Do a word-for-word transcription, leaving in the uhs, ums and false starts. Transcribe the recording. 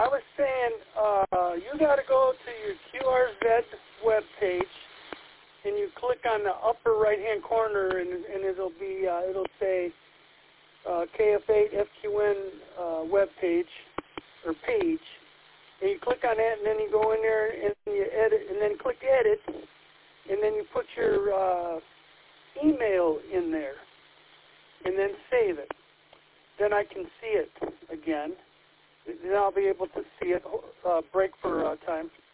I was saying, uh, you got to go to your Q R Z webpage, and you click on the upper right-hand corner, and, and it'll be, uh, it'll say uh, K F eight F Q N uh, webpage or page, and you click on that, and then you go in there and you edit, and then click edit, and then you put your uh, email in there, and then save it. Then I can see it again. Then I'll be able to see it. Uh, break for uh, time.